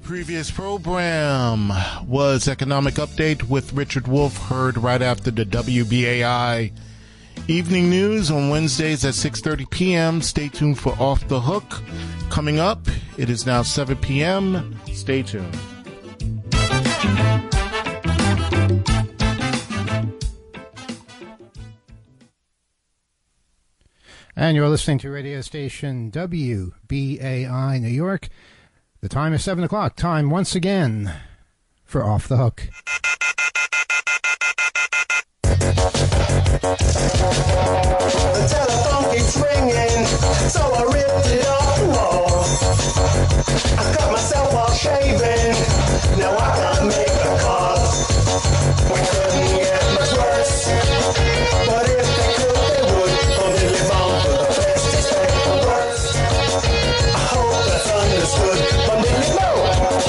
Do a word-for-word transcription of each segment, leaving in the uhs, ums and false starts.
Previous program was Economic Update with Richard Wolff, heard right after the W B A I Evening News on Wednesdays at six thirty p.m. Stay tuned for Off the Hook. Coming up, it is now seven p.m. Stay tuned. And you're listening to radio station W B A I New York. The time is seven o'clock. Time once again for Off the Hook. The telephone keeps ringing, so I ripped it off the wall. I cut myself off shaving, now I can't make a call. We couldn't get much worse, but if they could, they would. Only live on for the best, expect the worst. I hope that's understood, but did you know?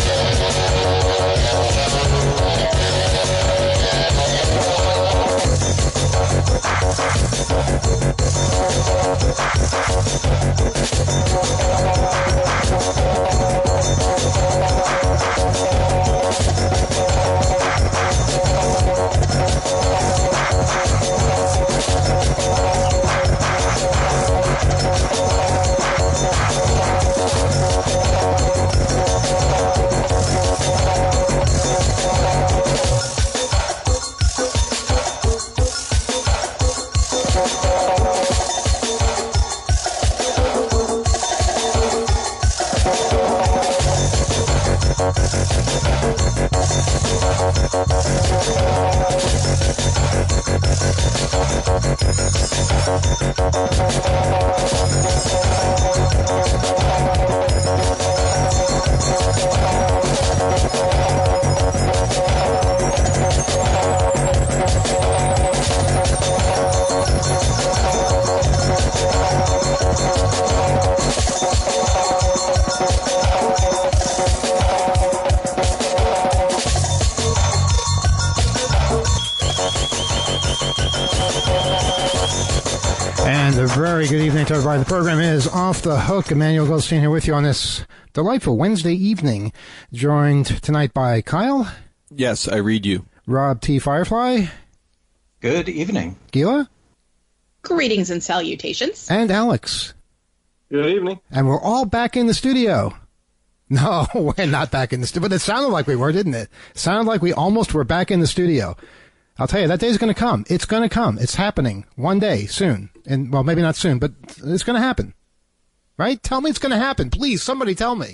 Very good evening to everybody. The program is Off the Hook. Emmanuel Goldstein here with you on this delightful Wednesday evening, joined tonight by Kyle. Yes, I read you. Rob T. Firefly. Good evening. Gila. Greetings and salutations. And Alex. Good evening. And we're all back in the studio. No, we're not back in the studio, but it sounded like we were, didn't it? It sounded like we almost were back in the studio. I'll tell you, that day's going to come. It's going to come. It's happening one day soon. And, well, maybe not soon, but it's going to happen. Right? Tell me it's going to happen. Please, somebody tell me.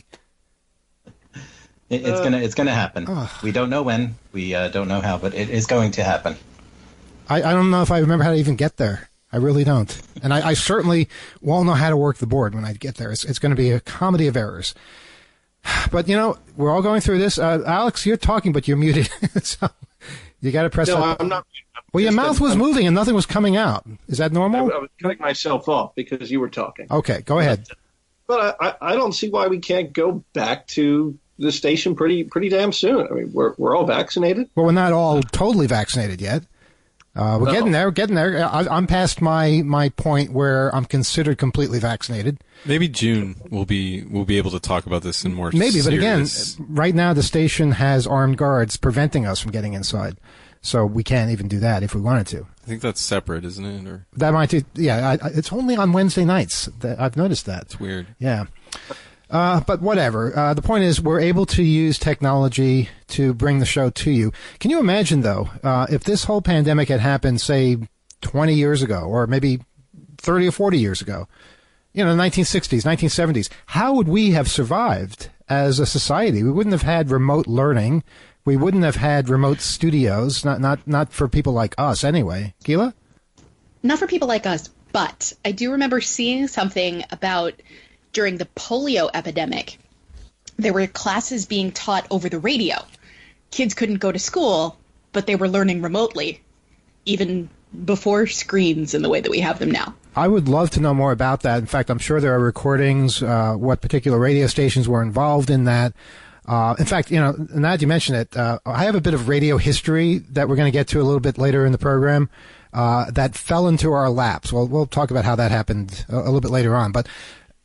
It, it's uh, going to it's going to happen. Uh, we don't know when. We uh, don't know how, but it is going to happen. I, I don't know if I remember how to even get there. I really don't. And I, I certainly won't know how to work the board when I get there. It's, it's going to be a comedy of errors. But, you know, we're all going through this. Uh, Alex, you're talking, but you're muted. So you got to press No, that. I'm not. Well, your mouth was moving and nothing was coming out. Is that normal? I, I was cutting myself off because you were talking. Okay, go ahead. But I, I don't see why we can't go back to the station pretty pretty damn soon. I mean, we're we're all vaccinated. Well, we're not all totally vaccinated yet. Uh, we're no. getting there. We're getting there. I, I'm past my, my point where I'm considered completely vaccinated. Maybe June we'll be we'll be able to talk about this in more. Maybe, serious... but again, right now the station has armed guards preventing us from getting inside. So we can't even do that if we wanted to. I think that's separate, isn't it? Or that might be, yeah. I, it's only on Wednesday nights. That I've noticed that. It's weird. Yeah. Uh, but whatever. Uh, the point is we're able to use technology to bring the show to you. Can you imagine, though, uh, if this whole pandemic had happened, say, twenty years ago or maybe thirty or forty years ago, you know, nineteen sixties, nineteen seventies, how would we have survived as a society? We wouldn't have had remote learning. We wouldn't have had remote studios, not not not for people like us anyway. Gila? Not for people like us, but I do remember seeing something about during the polio epidemic. There were classes being taught over the radio. Kids couldn't go to school, but they were learning remotely, even before screens in the way that we have them now. I would love to know more about that. In fact, I'm sure there are recordings, uh, what particular radio stations were involved in that. Uh, in fact, you know, now that you mention it, uh, I have a bit of radio history that we're going to get to a little bit later in the program, uh, that fell into our laps. Well, we'll talk about how that happened a, a little bit later on. But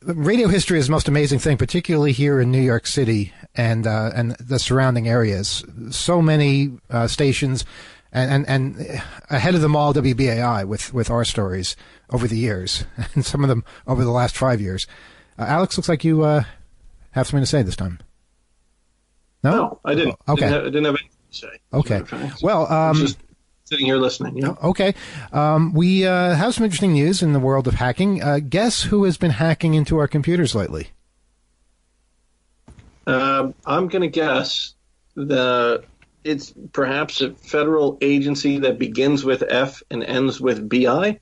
radio history is the most amazing thing, particularly here in New York City and uh, and the surrounding areas. So many uh, stations, and, and and ahead of them all, W B A I with, with our stories over the years, and some of them over the last five years. Uh, Alex, looks like you uh, have something to say this time. No, no I didn't. Oh, okay, I didn't have, I didn't have anything to say. Okay, well, um, just sitting here listening. Yeah. Okay, um, we uh, have some interesting news in the world of hacking. Uh, guess who has been hacking into our computers lately? Uh, I'm going to guess the it's perhaps a federal agency that begins with F and ends with B I.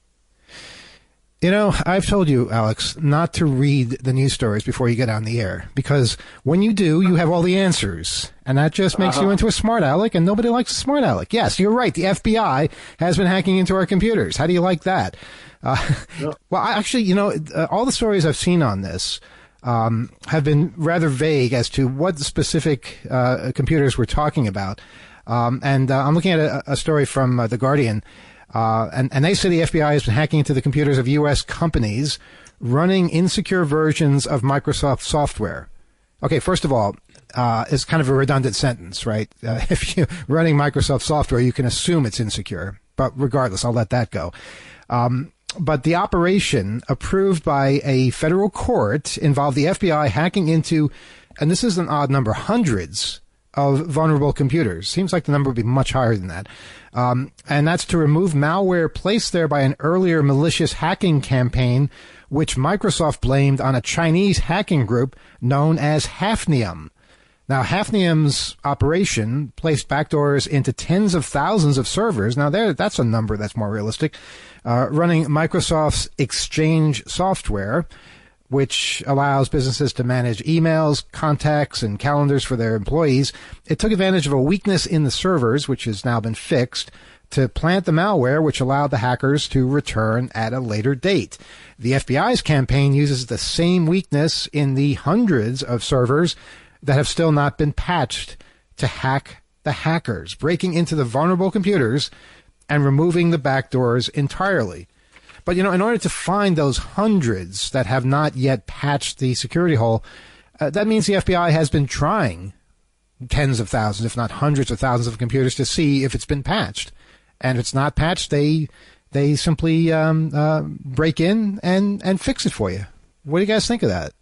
You know, I've told you, Alex, not to read the news stories before you get on the air, because when you do, you have all the answers, and that just makes uh-huh. you into a smart aleck, and nobody likes a smart aleck. Yes, you're right. The F B I has been hacking into our computers. How do you like that? Uh, no. Well, I actually, you know, uh, all the stories I've seen on this um, have been rather vague as to what specific uh, computers we're talking about. Um, and uh, I'm looking at a, a story from uh, The Guardian. Uh, and, and they say the F B I has been hacking into the computers of U S companies running insecure versions of Microsoft software. Okay, first of all, uh, it's kind of a redundant sentence, right? Uh, if you're running Microsoft software, you can assume it's insecure. But regardless, I'll let that go. Um, but the operation approved by a federal court involved the F B I hacking into, and this is an odd number, hundreds of vulnerable computers. Seems like the number would be much higher than that. Um, and that's to remove malware placed there by an earlier malicious hacking campaign, which Microsoft blamed on a Chinese hacking group known as Hafnium. Now, Hafnium's operation placed backdoors into tens of thousands of servers. Now, there, that's a number that's more realistic, uh, running Microsoft's Exchange software, which allows businesses to manage emails, contacts, and calendars for their employees. It took advantage of a weakness in the servers, which has now been fixed, to plant the malware, which allowed the hackers to return at a later date. The F B I's campaign uses the same weakness in the hundreds of servers that have still not been patched to hack the hackers, breaking into the vulnerable computers and removing the backdoors entirely. But, you know, in order to find those hundreds that have not yet patched the security hole, uh, that means the F B I has been trying tens of thousands, if not hundreds of thousands of computers to see if it's been patched. And if it's not patched, they they simply um, uh, break in and, and fix it for you. What do you guys think of that?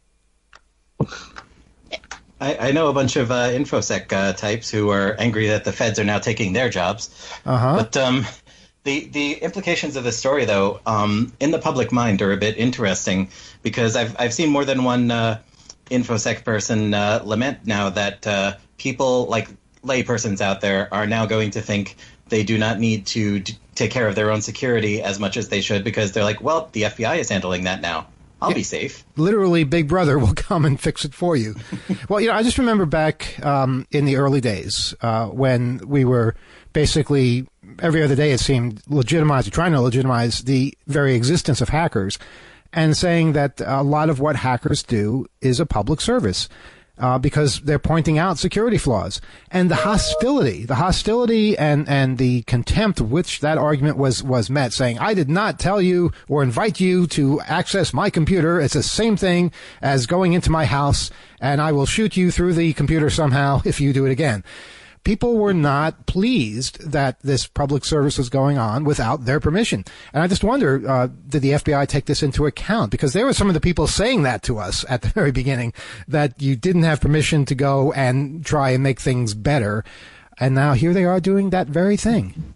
I, I know a bunch of uh, InfoSec uh, types who are angry that the feds are now taking their jobs. Uh-huh. But um, the the implications of the story, though, um, in the public mind are a bit interesting, because I've I've seen more than one uh, InfoSec person uh, lament now that uh, people like laypersons out there are now going to think they do not need to d- take care of their own security as much as they should, because they're like, well, the F B I is handling that now. I'll yeah, be safe. Literally, Big Brother will come and fix it for you. Well, you know, I just remember back um, in the early days uh, when we were basically every other day, it seemed, legitimizing, trying to legitimize the very existence of hackers, and saying that a lot of what hackers do is a public service. Uh, because they're pointing out security flaws. And the hostility, the hostility and, and the contempt with which that argument was, was met, saying, I did not tell you or invite you to access my computer. It's the same thing as going into my house, and I will shoot you through the computer somehow if you do it again. People were not pleased that this public service was going on without their permission. And I just wonder, uh, did the F B I take this into account? Because there were some of the people saying that to us at the very beginning, that you didn't have permission to go and try and make things better. And now here they are doing that very thing.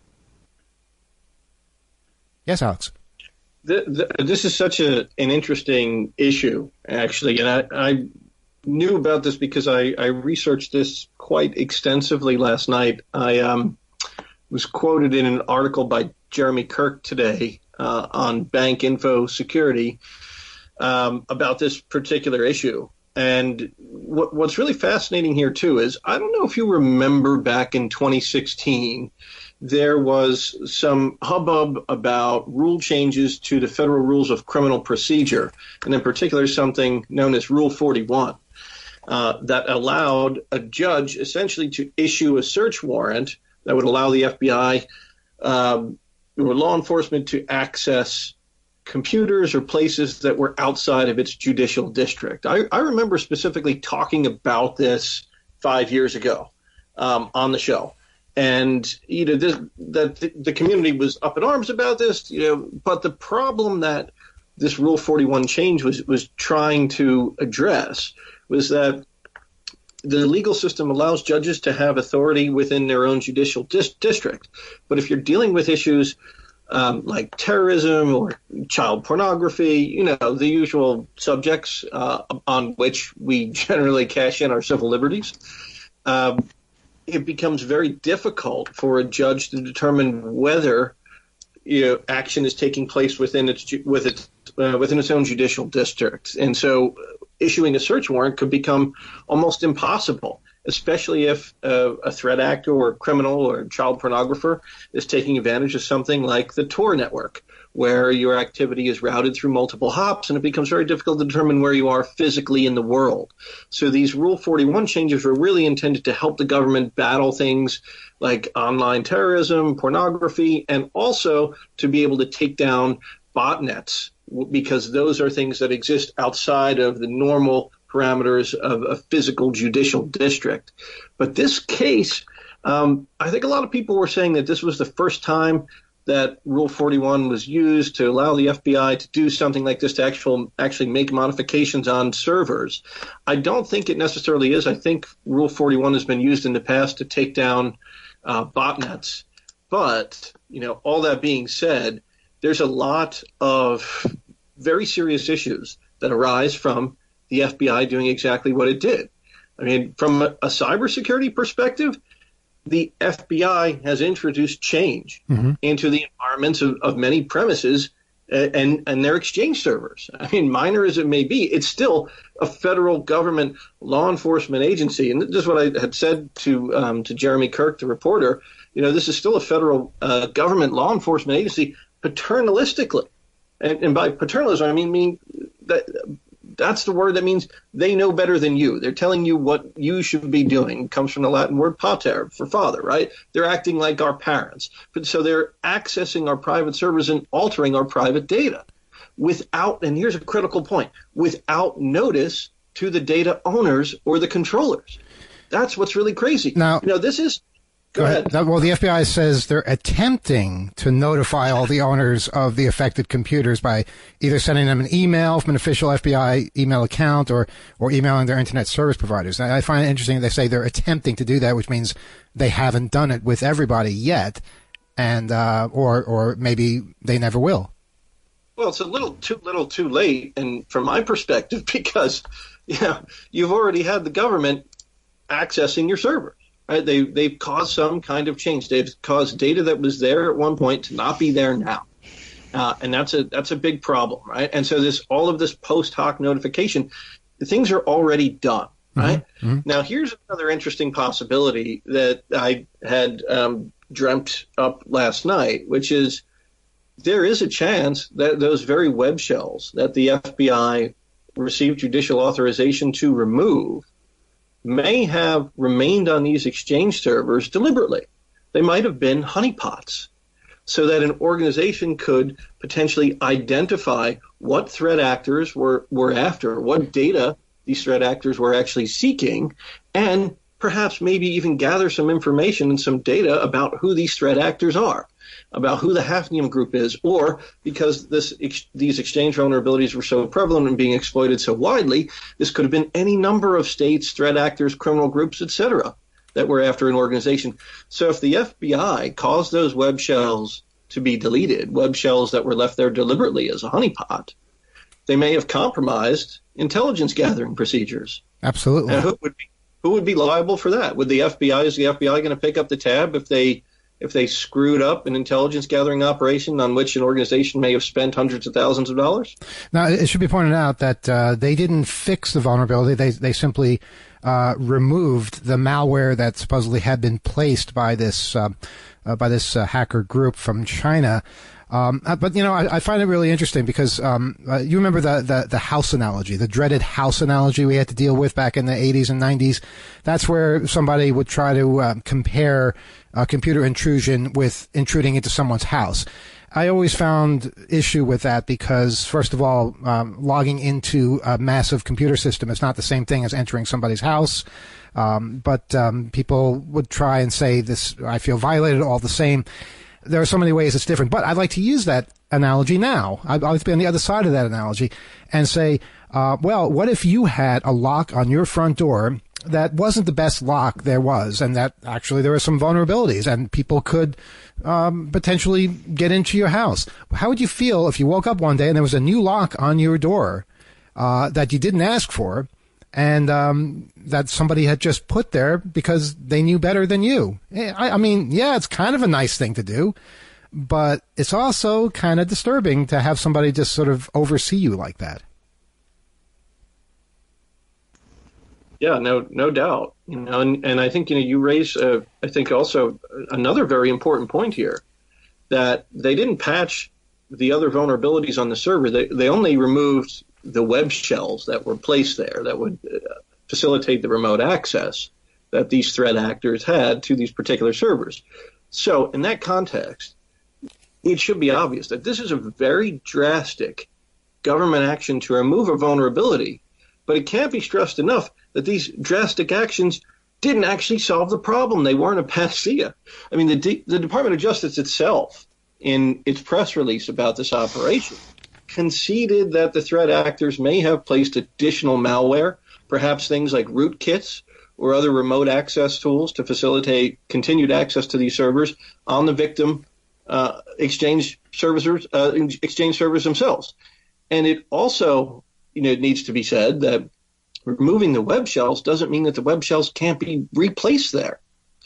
Yes, Alex. The, the, this is such a, an interesting issue, actually. And I, I knew about this because I, I researched this quite extensively last night. I um, was quoted in an article by Jeremy Kirk today uh, on Bank Info Security um, about this particular issue. And what, what's really fascinating here, too, is I don't know if you remember back in twenty sixteen, there was some hubbub about rule changes to the federal rules of criminal procedure, and in particular something known as Rule forty-one. Uh, that allowed a judge essentially to issue a search warrant that would allow the F B I um, or law enforcement to access computers or places that were outside of its judicial district. I, I remember specifically talking about this five years ago um, on the show. And, you know, this, that the, the community was up in arms about this, you know, but the problem that this Rule forty-one change was, was trying to address was that the legal system allows judges to have authority within their own judicial dis- district. But if you're dealing with issues um, like terrorism or child pornography, you know, the usual subjects uh, on which we generally cash in our civil liberties, um, it becomes very difficult for a judge to determine whether, you know, action is taking place within its with its uh, within its own judicial district. And so issuing a search warrant could become almost impossible, especially if uh, a threat actor or a criminal or a child pornographer is taking advantage of something like the Tor network, where your activity is routed through multiple hops, and it becomes very difficult to determine where you are physically in the world. So these Rule forty-one changes were really intended to help the government battle things like online terrorism, pornography, and also to be able to take down botnets, because those are things that exist outside of the normal parameters of a physical judicial district. But this case, um, I think a lot of people were saying that this was the first time that Rule forty-one was used to allow the F B I to do something like this, to actual, actually make modifications on servers. I don't think it necessarily is. I think Rule forty-one has been used in the past to take down uh, botnets. But, you know, all that being said, there's a lot of very serious issues that arise from the F B I doing exactly what it did. I mean, from a, a cybersecurity perspective, the F B I has introduced change mm-hmm. into the environments of, of many premises and, and their exchange servers. I mean, minor as it may be, it's still a federal government law enforcement agency. And this is what I had said to um, to Jeremy Kirk, the reporter. You know, this is still a federal uh, government law enforcement agency paternalistically. And, and by paternalism, I mean, mean that that's the word that means they know better than you. They're telling you what you should be doing. It comes from the Latin word pater, for father, right? They're acting like our parents. But so they're accessing our private servers and altering our private data without, and here's a critical point, without notice to the data owners or the controllers. That's what's really crazy. Now, you know, this is Go, Go ahead. ahead. Well, the F B I says they're attempting to notify all the owners of the affected computers by either sending them an email from an official F B I email account or, or emailing their internet service providers. I find it interesting that they say they're attempting to do that, which means they haven't done it with everybody yet, and uh, or or maybe they never will. Well, it's a little too little too late, and from my perspective, because you know, you've already had the government accessing your servers. Right? They, they've caused some kind of change. They've caused data that was there at one point to not be there now. Uh, and that's a that's a big problem, right? And so this all of this post hoc notification, things are already done, right? Mm-hmm. Mm-hmm. Now, here's another interesting possibility that I had um, dreamt up last night, which is there is a chance that those very web shells that the F B I received judicial authorization to remove may have remained on these exchange servers deliberately. They might have been honeypots, so that an organization could potentially identify what threat actors were, were after, what data these threat actors were actually seeking, and perhaps maybe even gather some information and some data about who these threat actors are, about who the Hafnium Group is, or because this ex- these exchange vulnerabilities were so prevalent and being exploited so widely, this could have been any number of states, threat actors, criminal groups, et cetera, that were after an organization. So if the F B I caused those web shells to be deleted, web shells that were left there deliberately as a honeypot, they may have compromised intelligence gathering procedures. Absolutely. And who would be, who would be liable for that? Would the F B I, is the F B I going to pick up the tab if they if they screwed up an intelligence gathering operation on which an organization may have spent hundreds of thousands of dollars? Now, it should be pointed out that uh, they didn't fix the vulnerability. They they simply uh, removed the malware that supposedly had been placed by this uh, uh, by this uh, hacker group from China. Um, but, you know, I, I find it really interesting because um, uh, you remember the, the, the house analogy, the dreaded house analogy we had to deal with back in the eighties and nineties. That's where somebody would try to uh, compare uh, computer intrusion with intruding into someone's house. I always found issue with that because, first of all, um, logging into a massive computer system is not the same thing as entering somebody's house. Um, but um, people would try and say this, I feel violated, all the same. There are so many ways it's different. But I'd like to use that analogy now. I'd like to be on the other side of that analogy and say, uh, well, what if you had a lock on your front door that wasn't the best lock there was, and that actually there were some vulnerabilities, and people could um, potentially get into your house? How would you feel if you woke up one day and there was a new lock on your door uh, that you didn't ask for, and um, that somebody had just put there because they knew better than you? I, I mean, yeah, it's kind of a nice thing to do, but it's also kind of disturbing to have somebody just sort of oversee you like that. Yeah, no, no doubt. You know, and, and I think you know you raise, uh, I think also another very important point here, that they didn't patch the other vulnerabilities on the server. They they only removed the web shells that were placed there that would uh, facilitate the remote access that these threat actors had to these particular servers. So in that context, it should be obvious that this is a very drastic government action to remove a vulnerability, but it can't be stressed enough that these drastic actions didn't actually solve the problem. They weren't a panacea. I mean, the, D- the Department of Justice itself, in its press release about this operation, conceded that the threat actors may have placed additional malware, perhaps things like rootkits or other remote access tools to facilitate continued access to these servers on the victim uh, exchange servers, uh, exchange servers themselves. And it also, you know, it needs to be said that removing the web shells doesn't mean that the web shells can't be replaced there.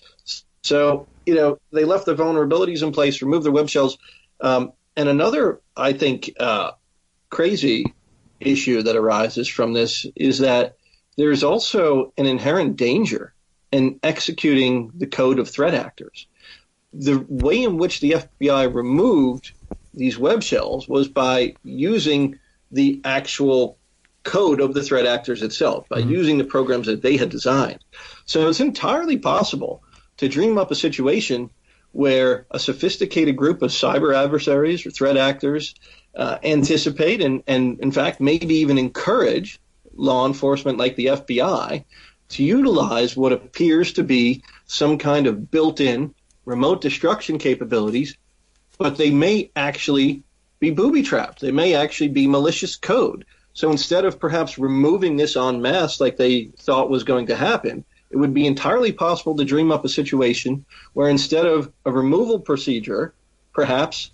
So, you know, they left the vulnerabilities in place, removed the web shells. Um, and another, I think, uh, crazy issue that arises from this is that there's also an inherent danger in executing the code of threat actors. The way in which the F B I removed these web shells was by using the actual code of the threat actors itself, by mm-hmm. using the programs that they had designed. So it's entirely possible to dream up a situation where a sophisticated group of cyber adversaries or threat actors uh, anticipate and, and, in fact, maybe even encourage law enforcement like the F B I to utilize what appears to be some kind of built-in remote destruction capabilities, but they may actually be booby-trapped. They may actually be malicious code. So instead of perhaps removing this en masse like they thought was going to happen, it would be entirely possible to dream up a situation where instead of a removal procedure, perhaps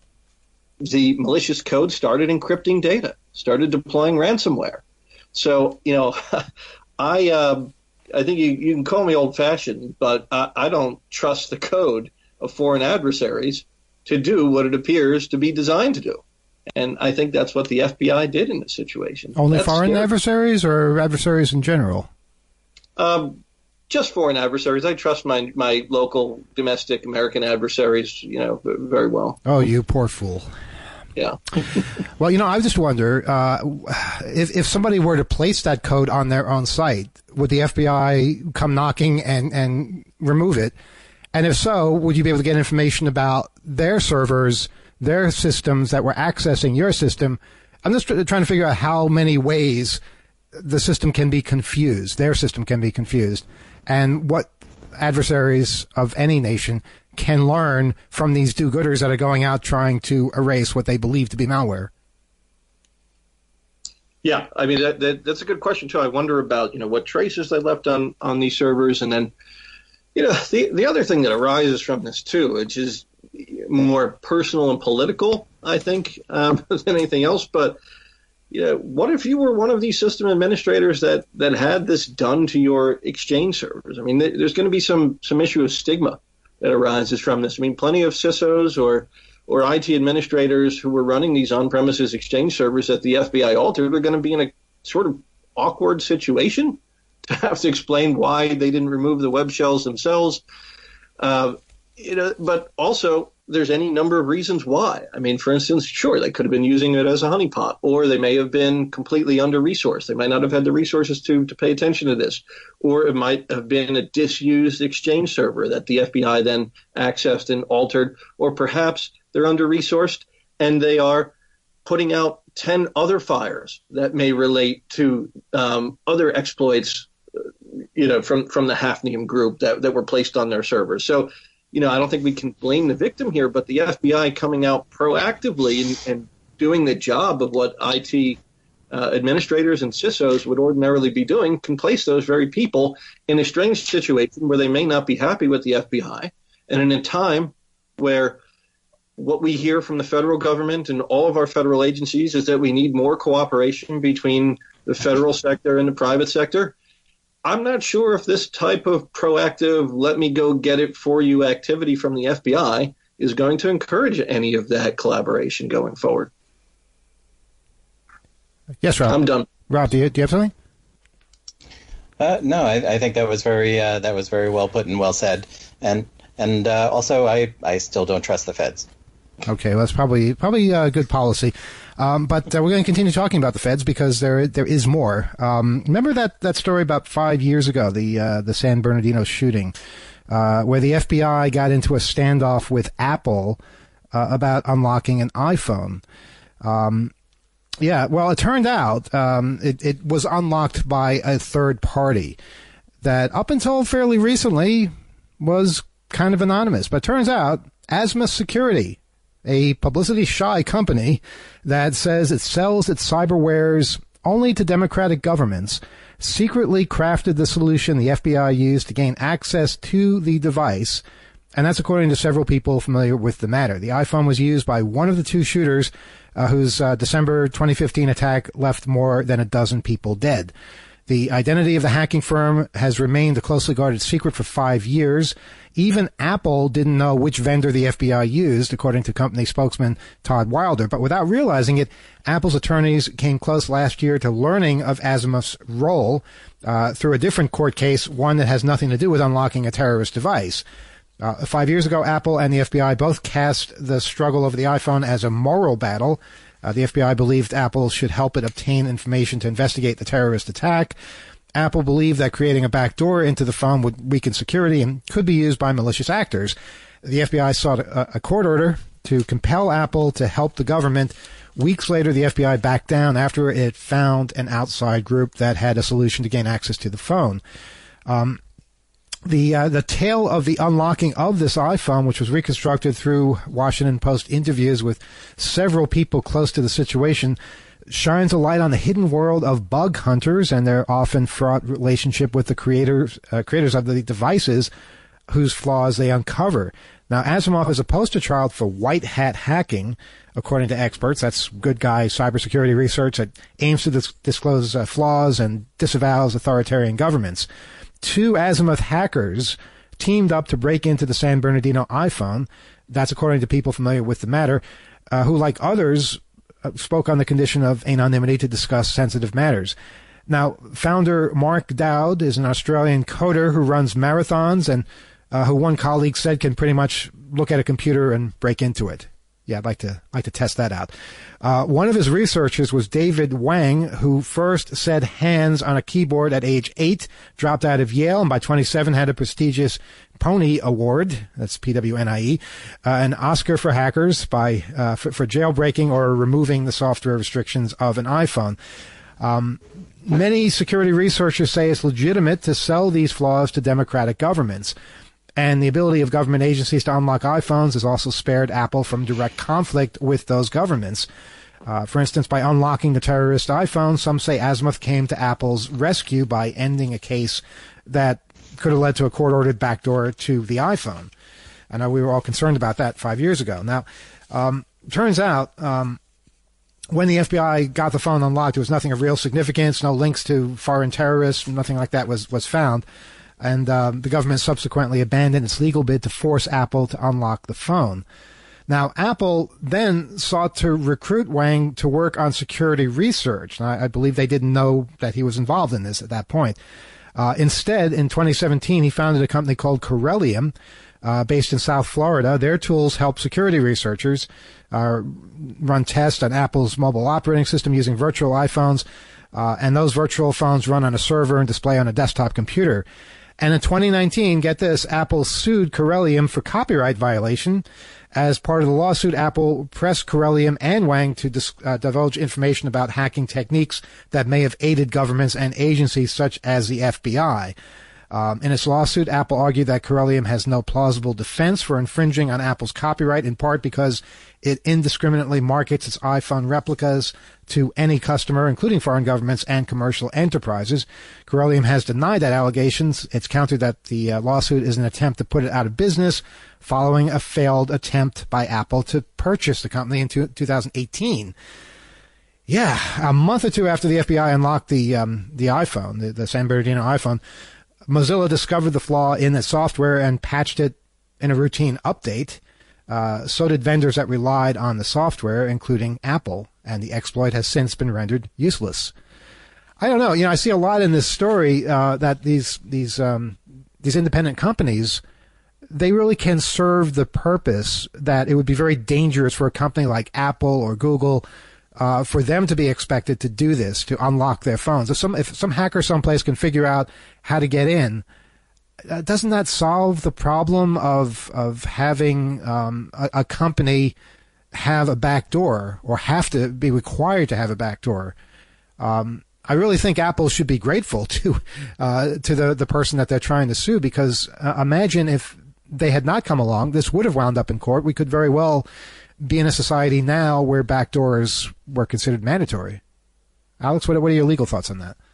the malicious code started encrypting data, started deploying ransomware. So, you know, I uh, I think you, you can call me old-fashioned, but I, I don't trust the code of foreign adversaries to do what it appears to be designed to do. And I think that's what the F B I did in this situation. Only that's foreign scary. adversaries or adversaries in general? Um, just foreign adversaries. I trust my my local domestic American adversaries, you know, very well. Oh, you poor fool. Yeah. Well, you know, I just wonder uh, if if somebody were to place that code on their own site, would the F B I come knocking and, and remove it? And if so, would you be able to get information about their servers, their systems that were accessing your system? I'm just trying to figure out how many ways the system can be confused, their system can be confused, and what adversaries of any nation can learn from these do-gooders that are going out trying to erase what they believe to be malware. Yeah, I mean, that, that, that's a good question, too. I wonder about, you know, what traces they left on, on these servers. And then, you know, the, the other thing that arises from this, too, which is more personal and political, I think, um, than anything else. But, you know, what if you were one of these system administrators that, that had this done to your Exchange servers? I mean, th- there's going to be some, some issue of stigma that arises from this. I mean, plenty of C I S Os or or I T administrators who were running these on-premises Exchange servers that the F B I altered are going to be in a sort of awkward situation to have to explain why they didn't remove the web shells themselves. Uh, you know, but also there's any number of reasons why. I mean, for instance, sure, they could have been using it as a honeypot, or they may have been completely under-resourced. They might not have had the resources to, to pay attention to this. Or it might have been a disused Exchange server that the F B I then accessed and altered. Or perhaps they're under-resourced and they are putting out ten other fires that may relate to um, other exploits, you know, from, from the Hafnium group that, that were placed on their servers. So, you know, I don't think we can blame the victim here, but the F B I coming out proactively and, and doing the job of what I T uh, administrators and C I S Os would ordinarily be doing can place those very people in a strange situation where they may not be happy with the F B I. And in a time where what we hear from the federal government and all of our federal agencies is that we need more cooperation between the federal sector and the private sector, I'm not sure if this type of proactive, let me go get it for you activity from the F B I is going to encourage any of that collaboration going forward. Yes, Rob. I'm done. Rob, do you, do you have something? Uh, no, I, I think that was very uh, that was very well put and well said. And and uh, also, I, I still don't trust the feds. Okay, well, that's probably probably a good policy. Um, but uh, we're going to continue talking about the feds because there there is more. Um, remember that, that story about five years ago, the uh, the San Bernardino shooting, uh, where the F B I got into a standoff with Apple uh, about unlocking an iPhone. Um, yeah, well, it turned out um, it, it was unlocked by a third party that up until fairly recently was kind of anonymous. But it turns out Azimuth Security, a publicity-shy company that says it sells its cyberwares only to democratic governments, secretly crafted the solution the F B I used to gain access to the device, and that's according to several people familiar with the matter. The iPhone was used by one of the two shooters uh, whose uh, December twenty fifteen attack left more than a dozen people dead. The identity of the hacking firm has remained a closely guarded secret for five years. Even Apple didn't know which vendor the F B I used, according to company spokesman Todd Wilder. But without realizing it, Apple's attorneys came close last year to learning of Azimuth's role uh, through a different court case, one that has nothing to do with unlocking a terrorist device. Uh, five years ago, Apple and the F B I both cast the struggle over the iPhone as a moral battle. Uh, the F B I believed Apple should help it obtain information to investigate the terrorist attack. Apple believed that creating a backdoor into the phone would weaken security and could be used by malicious actors. The F B I sought a, a court order to compel Apple to help the government. Weeks later, the F B I backed down after it found an outside group that had a solution to gain access to the phone. Um, The uh, the tale of the unlocking of this iPhone, which was reconstructed through Washington Post interviews with several people close to the situation, shines a light on the hidden world of bug hunters and their often fraught relationship with the creators uh, creators of the devices whose flaws they uncover. Now, Asimov is a poster child for white hat hacking, according to experts. That's good guy cybersecurity research that aims to dis- disclose uh, flaws and disavows authoritarian governments. Two Azimuth hackers teamed up to break into the San Bernardino iPhone. That's according to people familiar with the matter, uh, who, like others, uh, spoke on the condition of anonymity to discuss sensitive matters. Now, founder Mark Dowd is an Australian coder who runs marathons and uh, who one colleague said can pretty much look at a computer and break into it. Yeah, I'd like to like to test that out. Uh, one of his researchers was David Wang, who first said hands on a keyboard at age eight, dropped out of Yale, and by twenty-seven had a prestigious Pony Award, that's P W N I E, uh, an Oscar for hackers by uh, for, for jailbreaking or removing the software restrictions of an iPhone. Um, many security researchers say it's legitimate to sell these flaws to democratic governments. And the ability of government agencies to unlock iPhones has also spared Apple from direct conflict with those governments. Uh, for instance, by unlocking the terrorist iPhone, some say Azimuth came to Apple's rescue by ending a case that could have led to a court-ordered backdoor to the iPhone. I know we were all concerned about that five years ago. Now, um, turns out um, when the F B I got the phone unlocked, there was nothing of real significance, no links to foreign terrorists, nothing like that was, was found. And um, the government subsequently abandoned its legal bid to force Apple to unlock the phone. Now, Apple then sought to recruit Wang to work on security research. And I, I believe they didn't know that he was involved in this at that point. Uh, instead, in twenty seventeen, he founded a company called Corellium, uh, based in South Florida. Their tools help security researchers uh, run tests on Apple's mobile operating system using virtual iPhones, uh, and those virtual phones run on a server and display on a desktop computer. And in twenty nineteen, get this, Apple sued Corellium for copyright violation. As part of the lawsuit, Apple pressed Corellium and Wang to dis- uh, divulge information about hacking techniques that may have aided governments and agencies such as the F B I. Um, in its lawsuit, Apple argued that Corellium has no plausible defense for infringing on Apple's copyright, in part because it indiscriminately markets its iPhone replicas to any customer, including foreign governments and commercial enterprises. Corellium has denied that allegations. It's countered that the uh, lawsuit is an attempt to put it out of business following a failed attempt by Apple to purchase the company in two thousand eighteen. Yeah, a month or two after the F B I unlocked the um, the iPhone, the, the San Bernardino iPhone, Mozilla discovered the flaw in the software and patched it in a routine update. Uh, so did vendors that relied on the software, including Apple, and the exploit has since been rendered useless. I don't know. You know, I see a lot in this story uh, that these these um, these independent companies, they really can serve the purpose that it would be very dangerous for a company like Apple or Google uh, for them to be expected to do this, to unlock their phones. If some if some hacker someplace can figure out how to get in, uh, doesn't that solve the problem of of having um, a, a company have a backdoor or have to be required to have a backdoor? Um, I really think Apple should be grateful to uh, to the the person that they're trying to sue, because uh, imagine if they had not come along, this would have wound up in court. We could very well be in a society now where backdoors were considered mandatory. Alex, what, what are your legal thoughts on that?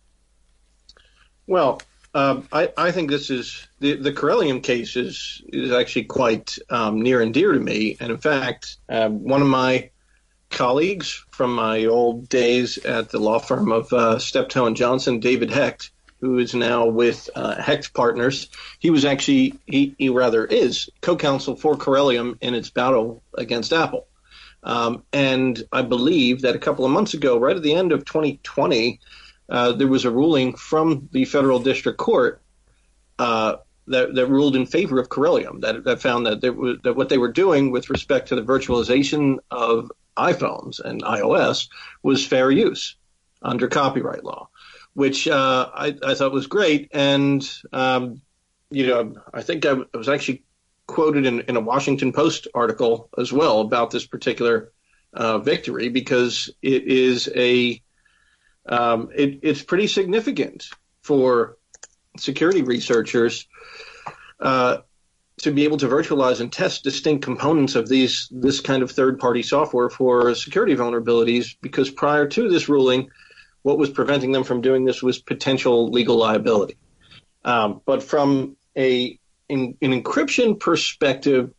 Well, um, I, I think this is the, the Corellium case is, is actually quite um, near and dear to me. And in fact, uh, one of my colleagues from my old days at the law firm of uh, Steptoe and Johnson, David Hecht, who is now with uh, Hecht Partners, he was actually, he, he rather is, co-counsel for Corellium in its battle against Apple. Um, and I believe that a couple of months ago, right at the end of twenty twenty, uh, there was a ruling from the federal district court uh, that, that ruled in favor of Corellium, that, that found that, there was, that what they were doing with respect to the virtualization of iPhones and iOS was fair use under copyright law, which uh, I, I thought was great. And, um, you know, I think I, I was actually quoted in, in a Washington Post article as well about this particular uh, victory, because it is a um, it, it's pretty significant for security researchers uh, to be able to virtualize and test distinct components of these this kind of third-party software for security vulnerabilities, because prior to this ruling, what was preventing them from doing this was potential legal liability. Um, but from a in, an encryption perspective,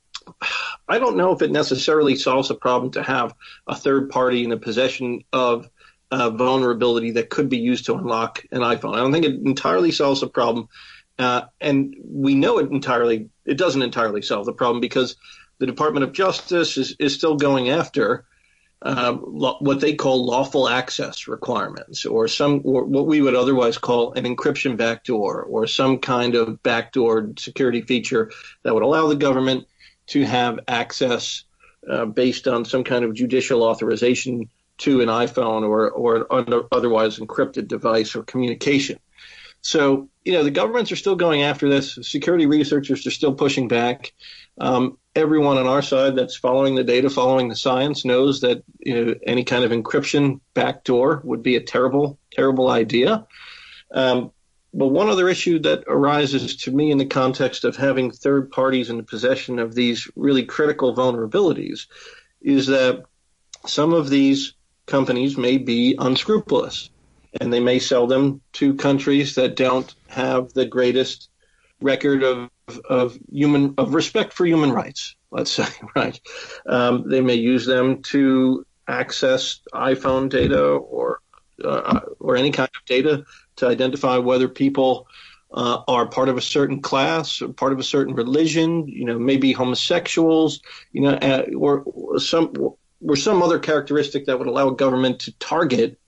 I don't know if it necessarily solves a problem to have a third party in the possession of a vulnerability that could be used to unlock an iPhone. I don't think it entirely solves the problem. Uh, and we know it entirely, it doesn't entirely solve the problem, because the Department of Justice is, is still going after Uh, lo- what they call lawful access requirements, or some, or what we would otherwise call an encryption backdoor, or some kind of backdoor security feature that would allow the government to have access uh, based on some kind of judicial authorization to an iPhone or or an otherwise encrypted device or communication. So, you know, the governments are still going after this. Security researchers are still pushing back. Um, everyone on our side that's following the data, following the science, knows that, you know, any kind of encryption backdoor would be a terrible, terrible idea. Um, but one other issue that arises to me in the context of having third parties in the possession of these really critical vulnerabilities is that some of these companies may be unscrupulous, and they may sell them to countries that don't have the greatest record of of human of respect for human rights, let's say, right? Um, they may use them to access iPhone data or uh, or any kind of data to identify whether people uh, are part of a certain class or part of a certain religion, you know, maybe homosexuals, you know, uh, or, or some or some other characteristic that would allow a government to target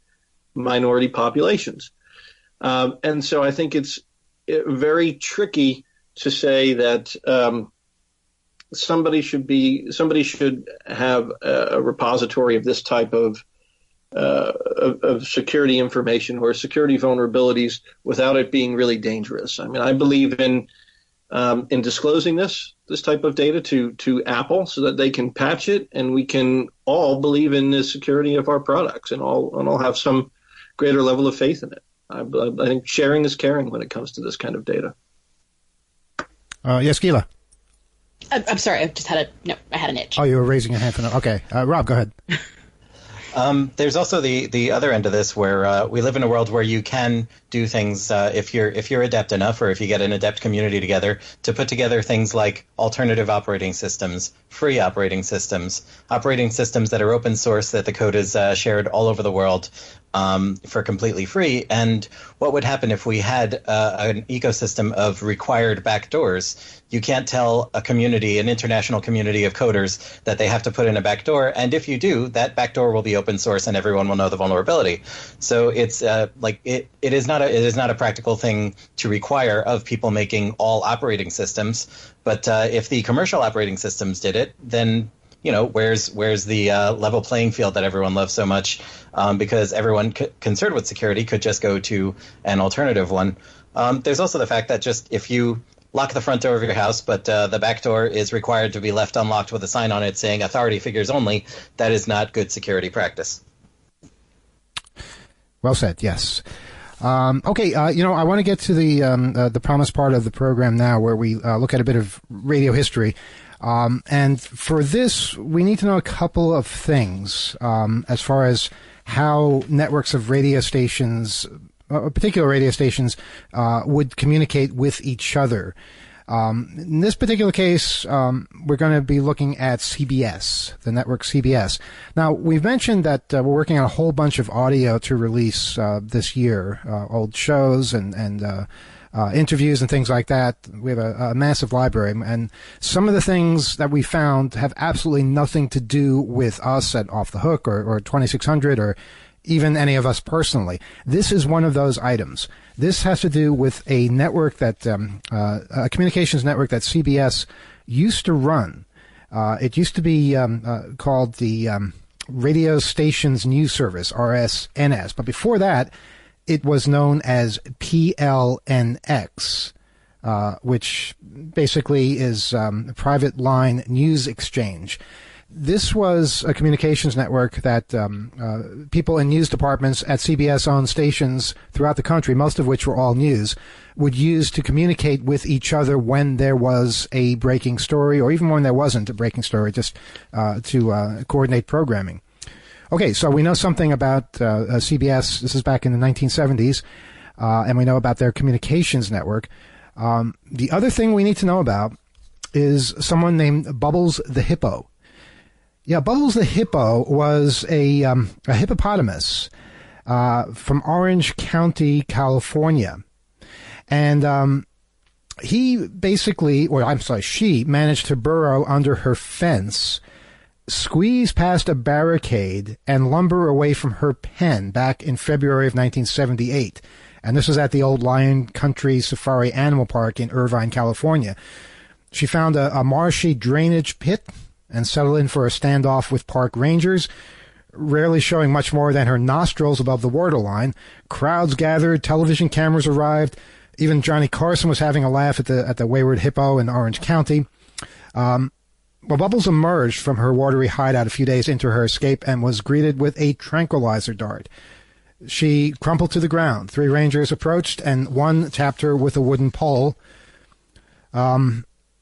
minority populations. Um, and so I think it's very tricky to say that um, somebody should be somebody should have a, a repository of this type of, uh, of of security information or security vulnerabilities without it being really dangerous. I mean, I believe in um, in disclosing this this type of data to to Apple so that they can patch it, and we can all believe in the security of our products and all and all have some greater level of faith in it. I, I think sharing is caring when it comes to this kind of data. Uh, yes, Gila. I'm, I'm sorry. I just had a no. I had an itch. Oh, you were raising your hand for no. Okay, uh, Rob, go ahead. Um, there's also the, the other end of this where uh, we live in a world where you can do things uh, if you're if you're adept enough, or if you get an adept community together to put together things like alternative operating systems, free operating systems, operating systems that are open source, that the code is uh, shared all over the world um, for completely free. And what would happen if we had uh, an ecosystem of required backdoors? You can't tell a community, an international community of coders, that they have to put in a backdoor. And if you do, that backdoor will be open source and everyone will know the vulnerability. So it's uh, like it, it is not a it is not a practical thing to require of people making all operating systems. But uh, if the commercial operating systems did it, then you know where's where's the uh, level playing field that everyone loves so much? Um, because everyone c- concerned with security could just go to an alternative one. Um, there's also the fact that just if you lock the front door of your house, but uh, the back door is required to be left unlocked with a sign on it saying authority figures only, that is not good security practice. Well said, yes. Um, okay, uh, you know, I want to get to the um, uh, the promised part of the program now, where we uh, look at a bit of radio history. Um, and for this, we need to know a couple of things um, as far as how networks of radio stations, uh, particular radio stations, uh, would communicate with each other. Um, in this particular case, um, we're going to be looking at C B S, the network C B S. Now, we've mentioned that uh, we're working on a whole bunch of audio to release uh, this year, uh, old shows and, and uh, uh, interviews and things like that. We have a, a massive library, and some of the things that we found have absolutely nothing to do with us at Off the Hook or, or twenty-six hundred or even any of us personally. This is one of those items. This has to do with a network that, um, uh, a communications network that C B S used to run. Uh, it used to be um, uh, called the um, Radio Stations News Service, R S N S. But before that, it was known as P L N X, uh, which basically is um, a private line news exchange. This was a communications network that um, uh, people in news departments at C B S-owned stations throughout the country, most of which were all news, would use to communicate with each other when there was a breaking story, or even when there wasn't a breaking story, just uh, to uh, coordinate programming. Okay, so we know something about uh, C B S. This is back in the nineteen seventies, uh, and we know about their communications network. Um, the other thing we need to know about is someone named Bubbles the Hippo. Yeah, Bubbles the Hippo was a, um, a hippopotamus uh, from Orange County, California. And um, he basically, or I'm sorry, she managed to burrow under her fence, squeeze past a barricade, and lumber away from her pen back in February of nineteen seventy-eight. And this was at the old Lion Country Safari Animal Park in Irvine, California. She found a, a marshy drainage pit and settled in for a standoff with park rangers, rarely showing much more than her nostrils above the waterline. Crowds gathered, television cameras arrived. Even Johnny Carson was having a laugh at the at the wayward hippo in Orange County. Um, well, Bubbles emerged from her watery hideout a few days into her escape and was greeted with a tranquilizer dart. She crumpled to the ground. Three rangers approached, and one tapped her with a wooden pole. Um...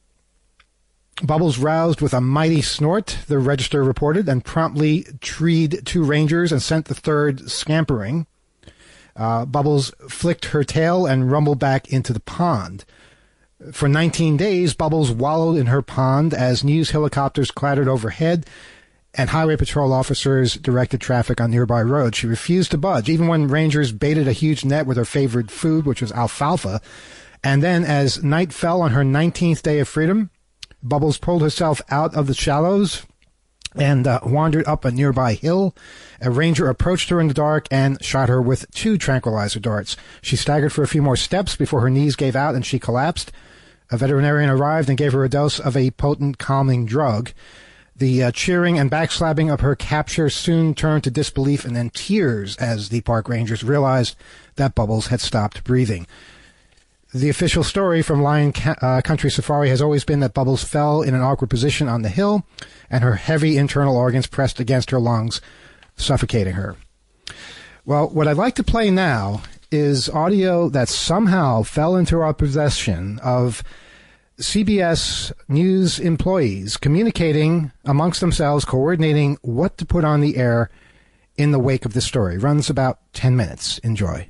Bubbles roused with a mighty snort, the register reported, and promptly treed two rangers and sent the third scampering. Uh, Bubbles flicked her tail and rumbled back into the pond. For nineteen days, Bubbles wallowed in her pond as news helicopters clattered overhead and highway patrol officers directed traffic on nearby roads. She refused to budge, even when rangers baited a huge net with her favorite food, which was alfalfa. And then, as night fell on her nineteenth day of freedom, Bubbles pulled herself out of the shallows and uh, wandered up a nearby hill. A ranger approached her in the dark and shot her with two tranquilizer darts. She staggered for a few more steps before her knees gave out and she collapsed. A veterinarian arrived and gave her a dose of a potent calming drug. The uh, cheering and backslapping of her capture soon turned to disbelief and then tears as the park rangers realized that Bubbles had stopped breathing. The official story from Lion uh, Country Safari has always been that Bubbles fell in an awkward position on the hill and her heavy internal organs pressed against her lungs, suffocating her. Well, what I'd like to play now is audio that somehow fell into our possession of C B S News employees communicating amongst themselves, coordinating what to put on the air in the wake of the story. Runs about ten minutes. Enjoy.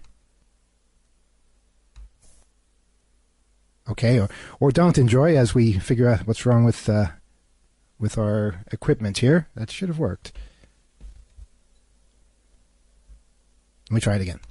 Okay, or, or don't enjoy as we figure out what's wrong with uh, with our equipment here. That should have worked. Let me try it again.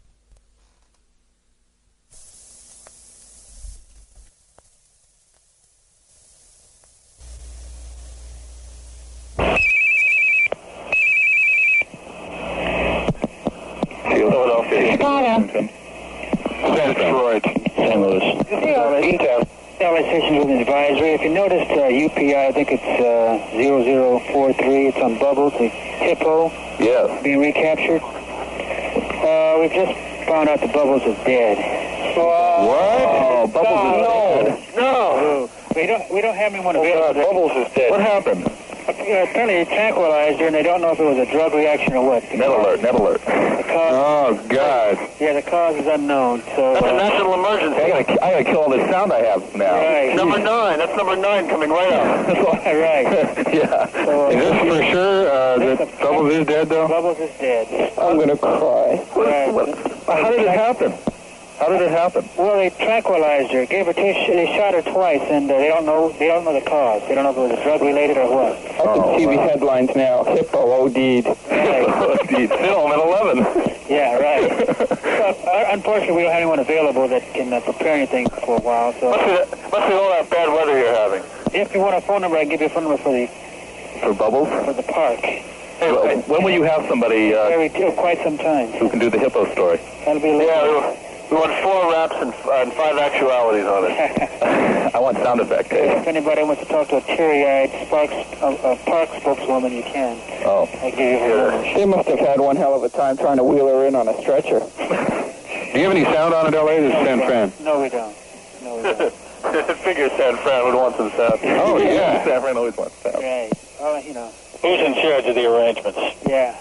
Philadelphia. Chicago. Detroit. Saint Louis. L A station with an advisory. If you noticed uh, U P I, I think it's uh, zero zero four three. It's on Bubbles, the hippo. Yes. Being recaptured. Uh, we've just found out the Bubbles is dead. Uh, what? Oh, Bubbles is dead. No. We don't. We don't have anyone available. Oh, Bubbles is dead. What happened? Uh, apparently it tranquilized her, and they don't know if it was a drug reaction or what. Net alert, net alert. The cause, oh, God. Yeah, the cause is unknown. So That's uh, a national emergency. I gotta, I gotta kill all this sound I have now. Right. Number nine. That's number nine coming right out. Right. Yeah. So, uh, is this for sure uh, that Bubbles is dead, though? Bubbles is dead. I'm gonna cry. What, Right. what, how did it happen? How did it happen? Well, they tranquilized her, gave her two. Sh- they shot her twice, and uh, they don't know. They don't know the cause. They don't know if it was drug related or what. Up oh, in T V wow. headlines now. Hippo OD'd. Right. OD'd. Film at eleven. Yeah, right. So, uh, unfortunately, we don't have anyone available that can uh, prepare anything for a while. So must be, must be all that bad weather you're having. If you want a phone number, I can give you a phone number for the for Bubbles for the park. Hey, well, when will you have somebody uh, Very, uh, quite some time who can do the hippo story? That'll be a little. Yeah. We want four raps and, uh, and five actualities on it. I want sound effect, Dave. If anybody wants to talk to a teary-eyed Sparks, uh, uh, park spokeswoman, you can. Oh. I'll give you her number. They must have had one hell of a time trying to wheel her in on a stretcher. Do you have any sound on it, L A? This is San Fran. No, we don't. No, we don't. I figure San Fran would want some sound. Oh, yeah. San Fran always wants sound. Right. Oh, you know. Who's in charge of the arrangements? Yeah.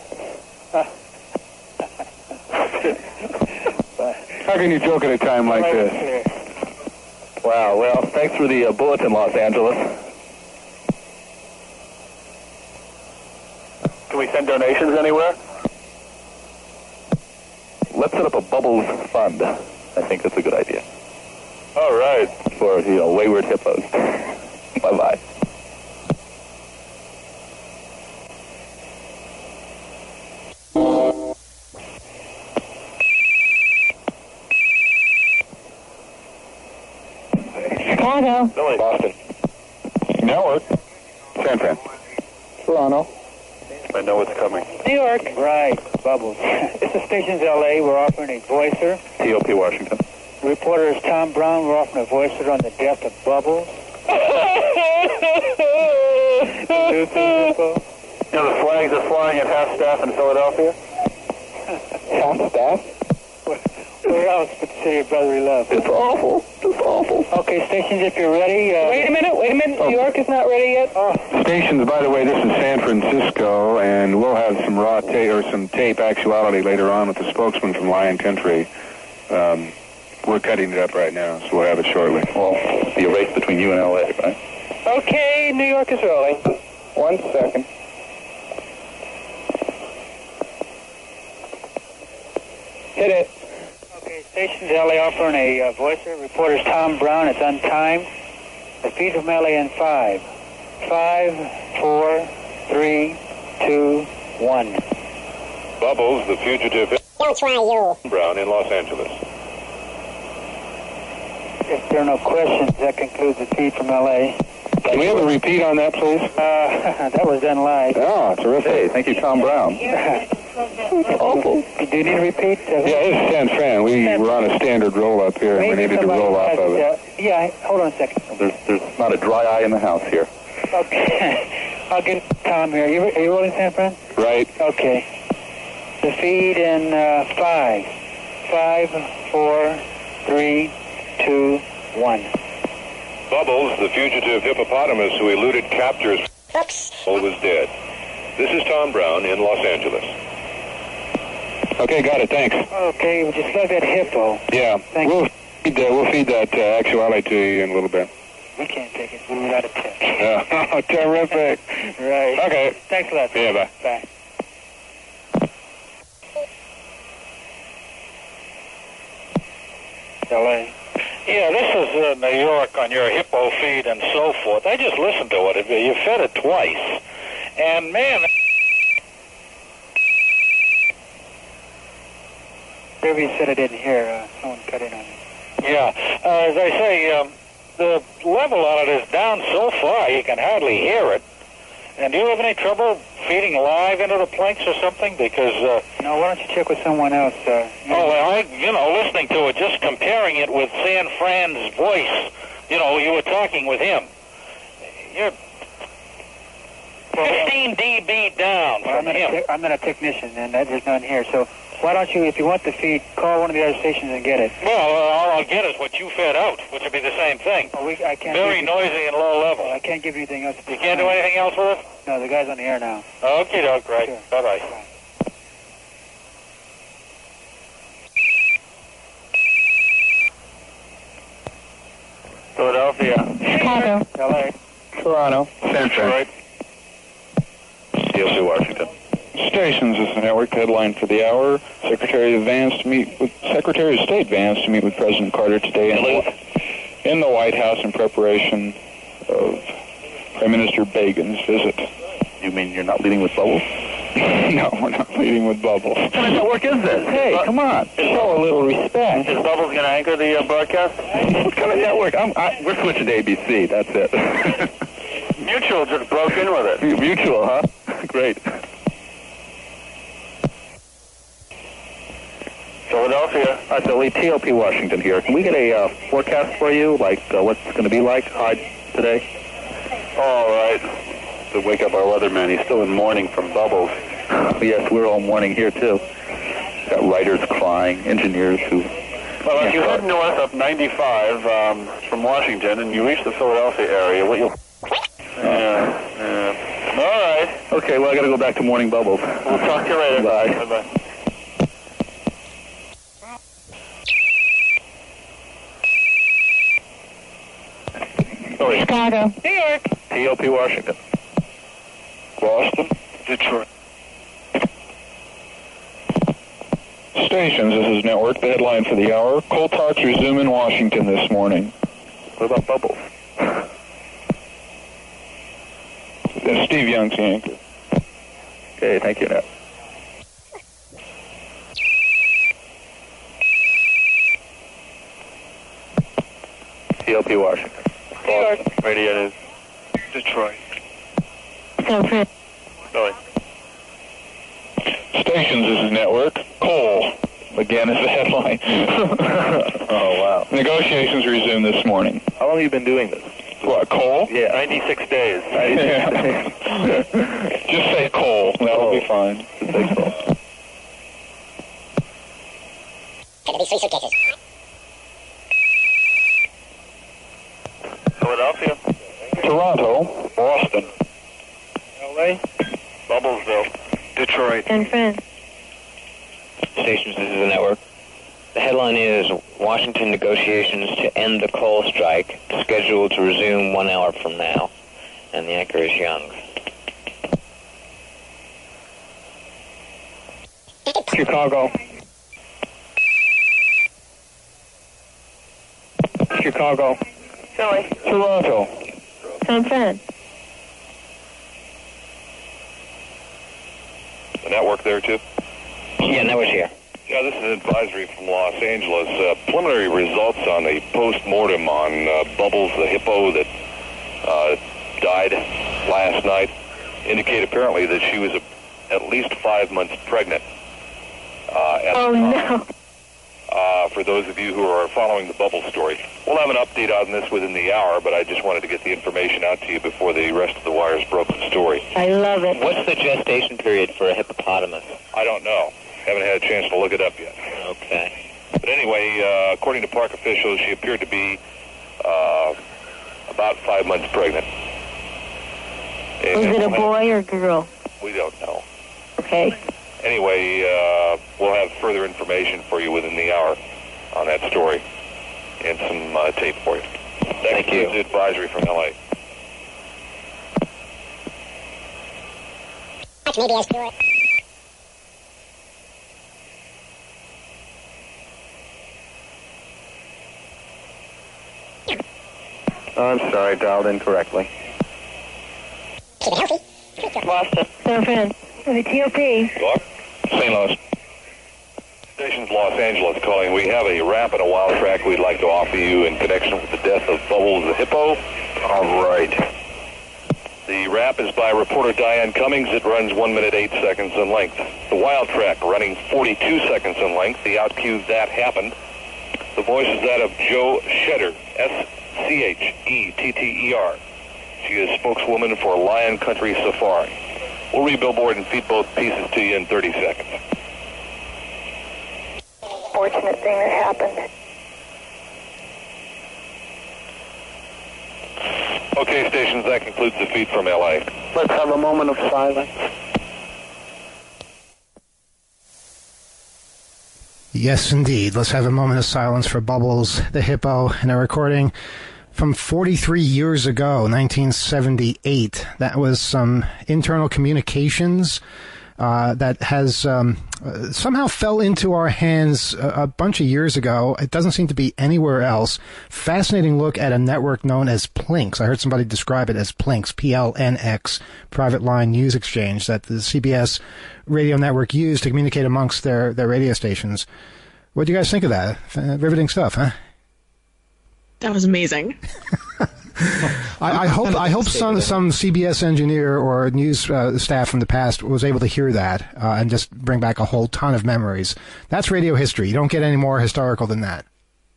How can you joke at a time like this? Wow, well, thanks for the uh, bulletin, Los Angeles. Can we send donations anywhere? Let's set up a Bubbles fund. I think that's a good idea. All right. For, you know, wayward hippos. Bye-bye. Chicago. Philly. Boston. Network. San Fran. Toronto. I know what's coming. New York. Right. Bubbles. It's the station's L A. We're offering a voicer. T O P Washington. The reporter is Tom Brown. We're offering a voicer on the death of Bubbles. You know the flags are flying at half staff in Philadelphia? Half staff? Where else but the city of brotherly love? It's awful. It's awful. Okay, stations, if you're ready. Uh, wait a minute, wait a minute. Oh. New York is not ready yet? Oh. Stations, by the way, this is San Francisco, and we'll have some raw tape or some tape actuality later on with the spokesman from Lion Country. Um, we're cutting it up right now, so we'll have it shortly. Well, be a race between you and L A, right? Okay, New York is rolling. One second. Hit it. Okay, stations L A offering a uh, voicer. Reporter's Tom Brown. It's on time. The feed from L A in five. Five, four, three, two, one. Bubbles, the fugitive. Don't try you. Brown in Los Angeles. If there are no questions, that concludes the feed from L A. Can we have a repeat on that, please? Uh, that was done live. Oh, terrific. Hey, thank you, Tom Brown. Awful. Do you need a repeat? Uh, Yeah, it's San Fran. We, we're on a standard roll-up here, and we needed to roll off of it. Uh, Yeah, I, hold on a second. There's there's not a dry eye in the house here. Okay. I'll get Tom here. Are you, are you rolling, San Fran? Right. Okay. The feed in uh, five. Five, four, three, two, one. Bubbles, the fugitive hippopotamus who eluded captors, was dead. This is Tom Brown in Los Angeles. Okay, got it. Thanks. Okay, we just love that hippo. Yeah. Thank we'll you. Feed that, we'll feed that uh, actuality to you in a little bit. We can't take it. We're without a tip. Yeah. Oh, terrific. Right. Okay. Thanks a lot. Yeah, bye. Bye. L A. Yeah, this is uh, New York on your hippo feed and so forth. I just listened to it. You fed it twice. And, man... Whatever you said I didn't hear, uh, someone cut in on me. Yeah, uh, as I say, um, the level on it is down so far you can hardly hear it. And do you have any trouble feeding live into the planks or something? Because... Uh, no, why don't you check with someone else? Uh, oh, well, I, you know, listening to it, just comparing it with San Fran's voice, you know, you were talking with him. You're fifteen decibels down well, from I'm him. Te- I'm not a technician, and there's none here, so why don't you, if you want the feed, call one of the other stations and get it. Well, uh, all I'll get is what you fed out, which would be the same thing. Well, we, I can't Very you, noisy and low level. I can't give you anything else. You can't do anything else with it? No, the guy's on the air now. Okay, doke, right. Sure. Bye-bye. Bye. Philadelphia. Chicago. L A. Toronto. San Fran. C L C Washington. Stations is the network headline for the hour. Secretary of Vance to meet with Secretary of State Vance to meet with President Carter today in the, in the White House in preparation of Prime Minister Reagan's visit. You mean you're not leading with Bubbles? No, we're not leading with Bubbles. What kind of network is this? Hey, come on. Show a little respect. Is Bubbles going to anchor the uh, broadcast? What kind of network? I'm, I, we're switching to A B C. That's it. Mutual just broke in with it. Mutual, huh? Great. Philadelphia. All right, so Lee, T L P Washington here. Can we get a uh, forecast for you, like uh, what's it going to be like high today? All right. To wake up our weatherman, he's still in mourning from Bubbles. Yes, we're all mourning here, too. Got writers crying, engineers who... Well, if you head north up ninety-five um, from Washington and you reach the Philadelphia area, what you'll... Yeah, yeah. All right. Okay, well, I got to go back to mourning Bubbles. We'll talk to you later. Bye. Bye-bye. Chicago. New York. T L P Washington. Boston. Detroit. Stations, this is network, the headline for the hour. Coal talks resume in Washington this morning. What about Bubbles? Uh, Steve Young's the anchor. Okay, thank you, Nat. T L P Washington. New York. Radio News. Detroit. San Fran. Philly. Stations, this is network. Coal, again, is the headline. Oh, wow. Negotiations resume this morning. How long have you been doing this? What, coal? Yeah. ninety-six days. Yeah. Just say coal. That'll Oh. be fine. Just say coal. These three suitcases. Philadelphia. Toronto. Boston. L A. Bubblesville. Detroit. San Fran. Stations, this is the network. The headline is Washington negotiations to end the coal strike scheduled to resume one hour from now. And the anchor is Young. Chicago. Chicago. Philly. Toronto. San Fran. The network there, too? Yeah, network's here. Yeah, this is an advisory from Los Angeles. Uh, preliminary results on the post-mortem on uh, Bubbles, the hippo that uh, died last night, indicate apparently that she was a, at least five months pregnant. Uh, at Oh, the time. no. uh, for those of you who are following the bubble story. We'll have an update on this within the hour, but I just wanted to get the information out to you before the rest of the wires broke the story. I love it. What's the gestation period for a hippopotamus? I don't know. Haven't had a chance to look it up yet. Okay. But anyway, uh, according to park officials, she appeared to be uh, about five months pregnant. And Is it a we'll boy or girl? have- We don't know. Okay. Anyway, uh, we'll have further information for you within the hour on that story and some uh, tape for you. That Thank concludes you. the advisory from L A. Maybe I should do it. Oh, I'm sorry, dialed in correctly. Keep it healthy. Boston. San Fran. The T O P. What? Saint Louis. Station's Los Angeles calling. We have a rap and a wild track we'd like to offer you in connection with the death of Bubbles the hippo. All right. The rap is by reporter Diane Cummings. It runs one minute eight seconds in length. The wild track running forty-two seconds in length. The out cue That Happened. The voice is that of Joe Shedder, S C H E T T E R. She is spokeswoman for Lion Country Safari. We'll re-billboard and feed both pieces to you in thirty seconds. Fortunate thing that happened. Okay, stations, that concludes the feed from L A. Let's have a moment of silence. Yes, indeed. Let's have a moment of silence for Bubbles the hippo in a recording from forty-three years ago, nineteen seventy-eight. That was some internal communications uh, that has um, uh, somehow fell into our hands a, a bunch of years ago. It doesn't seem to be anywhere else. Fascinating look at a network known as Plinks. I heard somebody describe it as Plinks, P L N X, Private Line News Exchange, that the C B S radio network used to communicate amongst their, their radio stations. What do you guys think of that? Uh, riveting stuff, huh? That was amazing. I, I hope I hope some some C B S engineer or news uh, staff from the past was able to hear that uh, and just bring back a whole ton of memories. That's radio history. You don't get any more historical than that.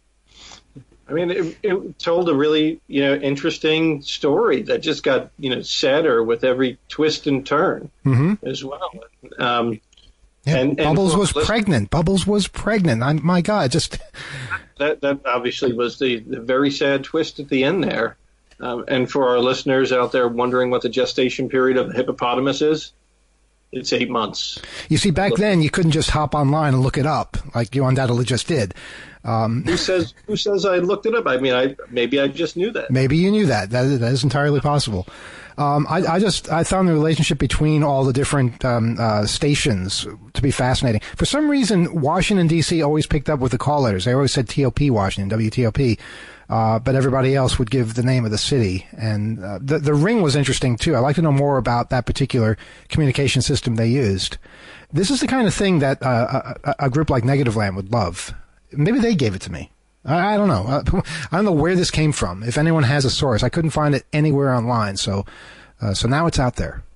I mean, it, it told a really, you know, interesting story that just got, you know, sadder with every twist and turn Mm-hmm. as well. Um, Yeah, and, and Bubbles for was listen- pregnant. Bubbles was pregnant. I, my God, just That that obviously was the, the very sad twist at the end there. Um, and for our listeners out there wondering what the gestation period of a hippopotamus is, it's eight months. you see, back then you couldn't just hop online and look it up like you undoubtedly just did. Um, Who says who says I looked it up? I mean, I maybe I just knew that. Maybe you knew that. That, that is entirely possible. Um, I, I just I found the relationship between all the different um, uh, stations to be fascinating. For some reason, Washington D C always picked up with the call letters. They always said T O P Washington, W T O P, uh, but everybody else would give the name of the city. And uh, the the ring was interesting too. I'd like to know more about that particular communication system they used. This is the kind of thing that uh, a, a group like Negativland would love. Maybe they gave it to me. I, I don't know. Uh, I don't know where this came from. If anyone has a source, I couldn't find it anywhere online. So, uh, so now it's out there.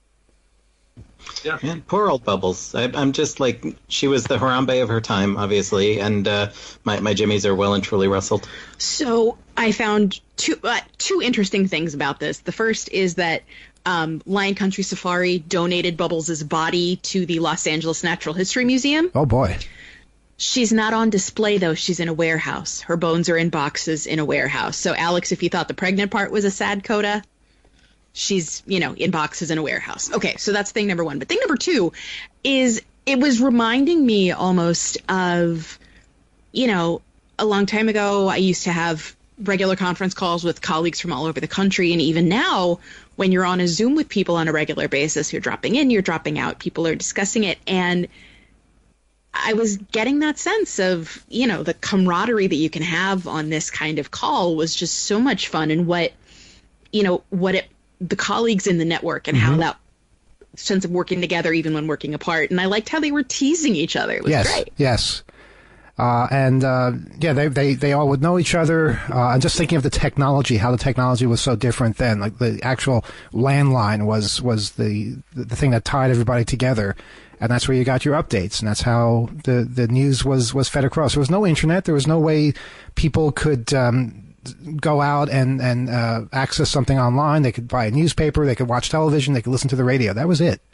Yeah. Man, poor old Bubbles. I, I'm just like, she was the Harambe of her time, obviously, and uh, my, my jimmies are well and truly rustled. So I found two uh, two interesting things about this. The first is that um, Lion Country Safari donated Bubbles' body to the Los Angeles Natural History Museum. Oh, boy. She's not on display, though. She's in a warehouse. Her bones are in boxes in a warehouse. So, Alex, if you thought the pregnant part was a sad coda, she's, you know, in boxes in a warehouse. Okay, so that's thing number one. But thing number two is it was reminding me almost of, you know, a long time ago, I used to have regular conference calls with colleagues from all over the country. And even now, when you're on a Zoom with people on a regular basis, you're dropping in, you're dropping out, people are discussing it. And I was getting that sense of, you know, the camaraderie that you can have on this kind of call was just so much fun, and what, you know, what it, the colleagues in the network and mm-hmm. how that sense of working together even when working apart. And I liked how they were teasing each other. It was yes, great. Yes. Uh, and, uh, yeah, they, they, they all would know each other. Uh, I'm just thinking of the technology, how the technology was so different then. Like the actual landline was, was the, the thing that tied everybody together. And that's where you got your updates. And that's how the, the news was, was fed across. There was no internet. There was no way people could, um, go out and, and, uh, access something online. They could buy a newspaper. They could watch television. They could listen to the radio. That was it.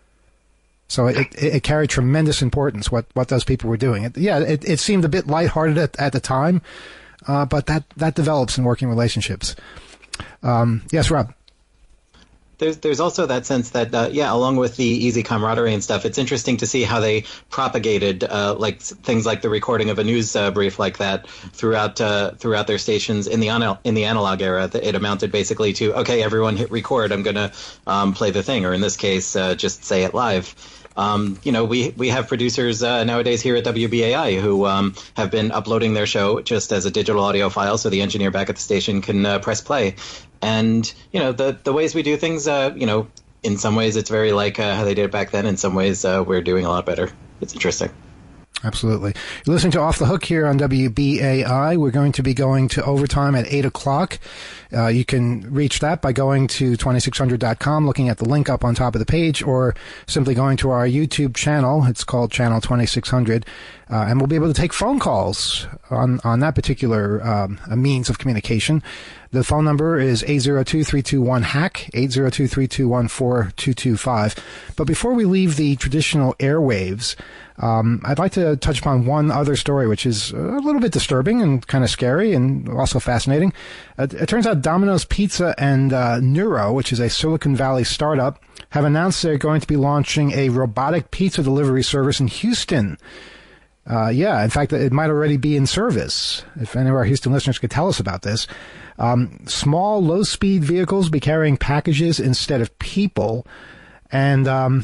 So it, it, it carried tremendous importance, what, what those people were doing. It, yeah, it, it seemed a bit lighthearted at, at the time, uh, but that, that develops in working relationships. Um, yes, Rob? There's there's also that sense that, uh, yeah, along with the easy camaraderie and stuff, it's interesting to see how they propagated uh, like things like the recording of a news uh, brief like that throughout uh, throughout their stations in the anal- in the analog era. It amounted basically to, okay, everyone hit record, I'm going to um, play the thing, or in this case, uh, just say it live. Um, you know, we we have producers uh, nowadays here at W B A I who um, have been uploading their show just as a digital audio file, so the engineer back at the station can uh, press play. And you know, the the ways we do things, uh, you know, in some ways it's very like uh, how they did it back then. In some ways, uh, we're doing a lot better. It's interesting. Absolutely. You're listening to Off the Hook here on W B A I. We're going to be going to overtime at eight o'clock. Uh, you can reach that by going to twenty-six hundred dot com, looking at the link up on top of the page, or simply going to our YouTube channel. It's called Channel twenty-six hundred. Uh, and we'll be able to take phone calls on, on that particular um, means of communication. The phone number is eight zero two, three two one, HACK, eight zero two, three two one, four two two five. But before we leave the traditional airwaves, um, I'd like to touch upon one other story, which is a little bit disturbing and kind of scary and also fascinating. Uh, it turns out Domino's Pizza and uh, Nuro, which is a Silicon Valley startup, have announced they're going to be launching a robotic pizza delivery service in Houston. Uh, yeah, in fact, it might already be in service. If any of our Houston listeners could tell us about this. Um, small, low-speed vehicles will be carrying packages instead of people. And, um,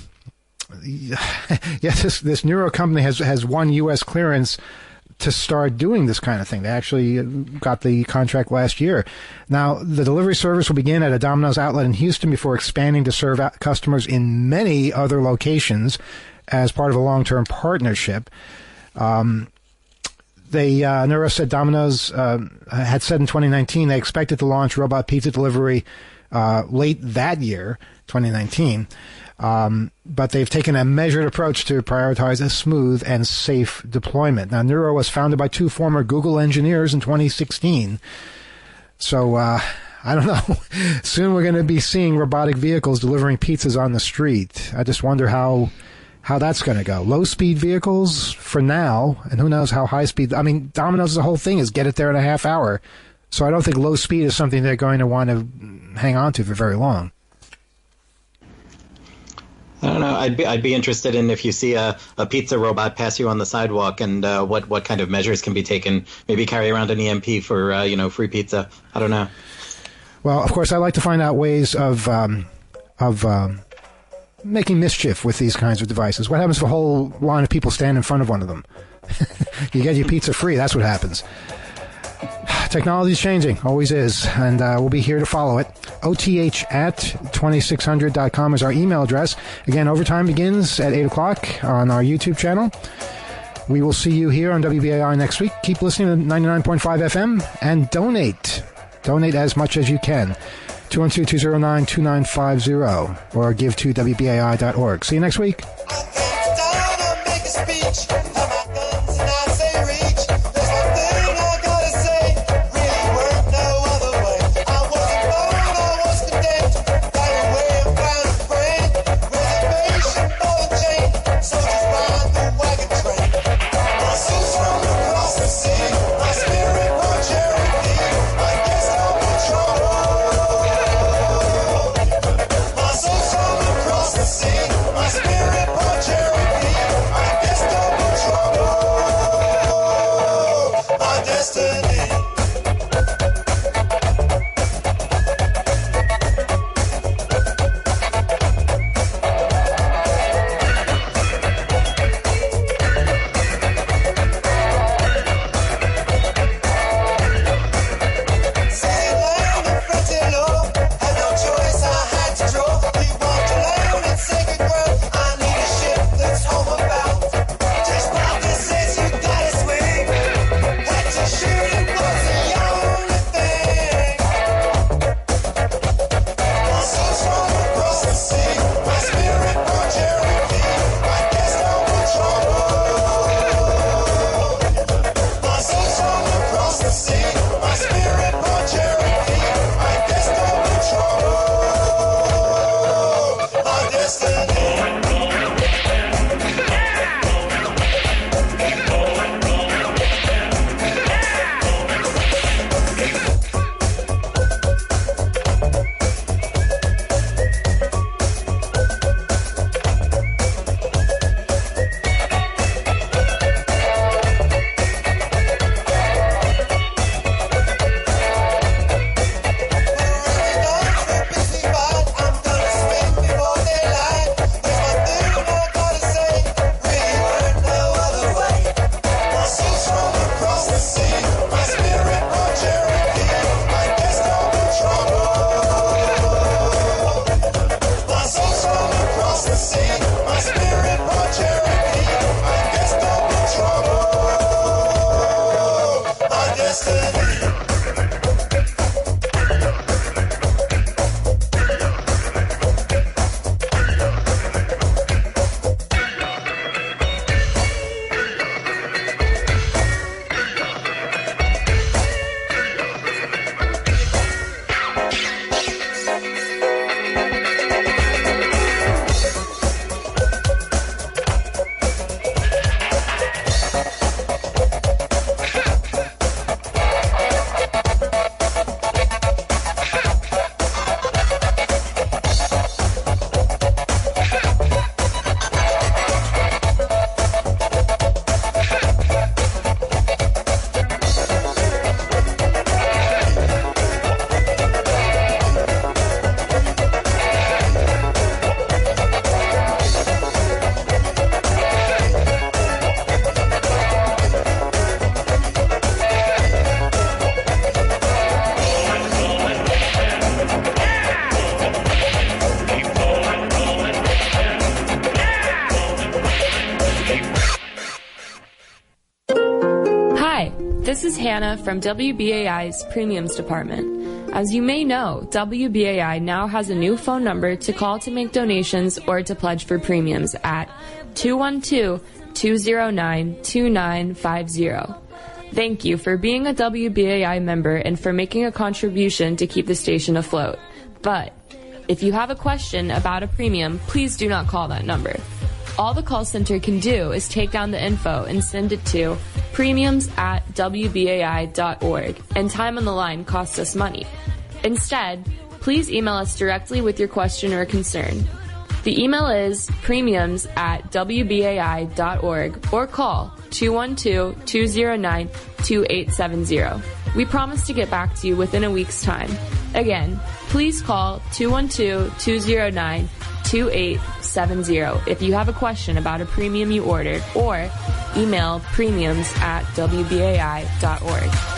yes, this, this Nuro company has, has won U S clearance to start doing this kind of thing. They actually got the contract last year. Now, the delivery service will begin at a Domino's outlet in Houston before expanding to serve customers in many other locations as part of a long-term partnership. Um, they, uh, Nuro said Domino's, uh, had said in twenty nineteen they expected to launch robot pizza delivery, uh, late that year, twenty nineteen. Um, but they've taken a measured approach to prioritize a smooth and safe deployment. Now, Nuro was founded by two former Google engineers in twenty sixteen. So, uh, I don't know. Soon we're going to be seeing robotic vehicles delivering pizzas on the street. I just wonder how, how that's going to go. Low-speed vehicles for now, and who knows how high-speed. I mean, Domino's, the whole thing is get it there in a half hour. So I don't think low speed is something they're going to want to hang on to for very long. I don't know. I'd be I'd be interested in if you see a, a pizza robot pass you on the sidewalk, and uh, what what kind of measures can be taken. Maybe carry around an E M P for uh, you know free pizza. I don't know. Well, of course, I like to find out ways of um, of um, making mischief with these kinds of devices. What happens if a whole line of people stand in front of one of them? You get your pizza free. That's what happens. Technology is changing, always is, and uh, we'll be here to follow it. O T H at twenty-six hundred dot com is our email address. Again, overtime begins at eight o'clock on our YouTube channel. We will see you here on W B A I next week. Keep listening to ninety-nine point five F M and donate. Donate as much as you can. two one two, two zero nine, two nine five zero or give to W B A I dot org. See you next week. My spirit Hannah from W B A I's Premiums Department. As you may know, W B A I now has a new phone number to call to make donations or to pledge for premiums at two one two, two zero nine, two nine five zero. Thank you for being a W B A I member and for making a contribution to keep the station afloat. But if you have a question about a premium, please do not call that number. All the call center can do is take down the info and send it to premiums at w b a i dot org, and time on the line costs us money. Instead, please email us directly with your question or concern. The email is premiums at w b a i dot org or call two one two, two zero nine, two eight seven zero. We promise to get back to you within a week's time. Again, please call two one two, two zero nine, two eight seven zero if you have a question about a premium you ordered, or email premiums at w b a i dot org.